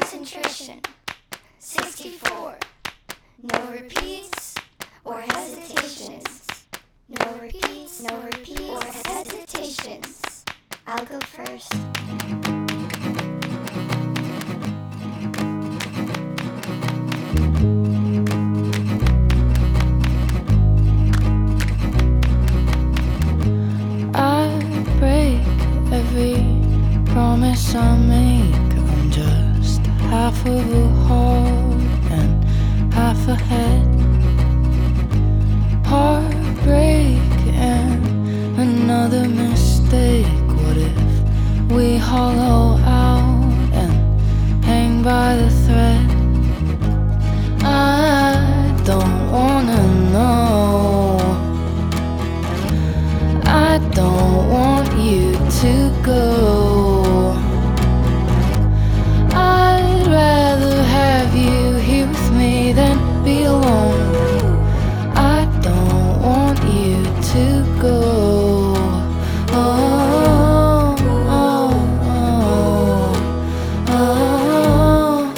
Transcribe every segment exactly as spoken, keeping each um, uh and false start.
Concentration. sixty-four. No repeats or hesitations. No repeats, no repeats or hesitations. I'll go first. Promise I make. I'm just half of a heart and half a head. Heartbreak and another mistake. What if we hollow out and hang by the thread? I don't wanna know. I don't want you to go. Be alone. I don't want you to go. Oh, oh, oh, oh,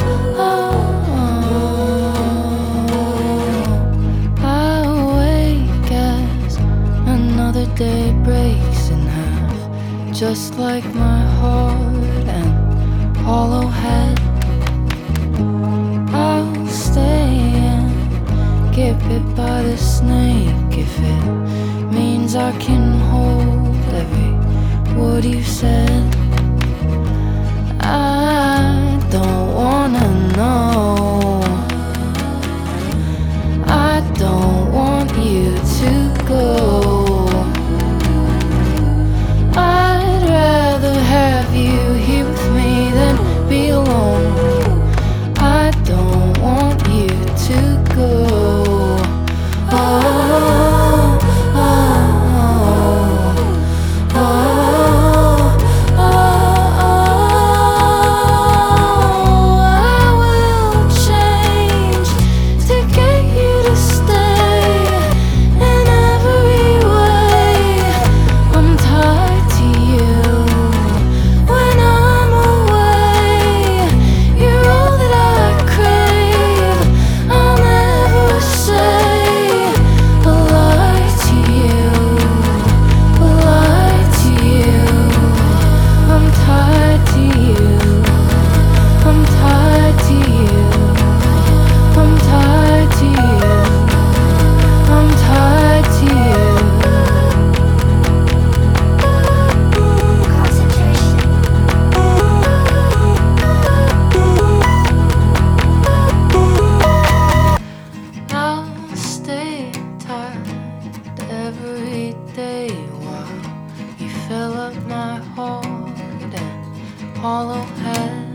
oh, oh. I wake as another day breaks in half, just like my heart and hollow head. I'll stay get bit by the snake if it means I can hold every word you said. I don't wanna know. I don't want you to go. I'd rather have you here with me than be alone. I don't want you to go. Every day while you fill up my heart and hollow head.